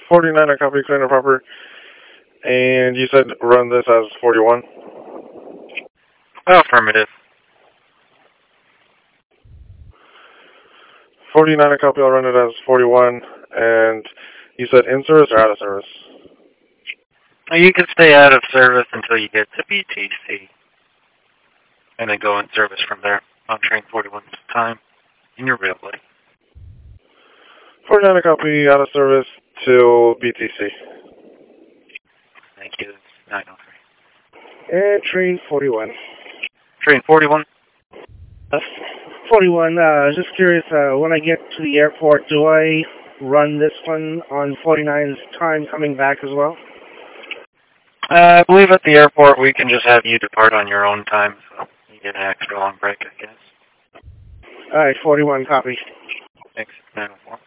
49, I copy, clean and proper. And you said run this as 41? Affirmative. 49, I copy, I'll run it as 41. And you said in service or out of service? You can stay out of service until you get to BTC. And then go in service from there on train 41's time in your rail buddy. 49, I copy, out of service till BTC. Thank you. 903. And train 41. Train 41. 41, just curious, when I get to the airport, do I run this one on 49's time coming back as well? I believe at the airport we can just have you depart on your own time, so you get an extra long break, I guess. Alright, 41, copy. Thanks, 904.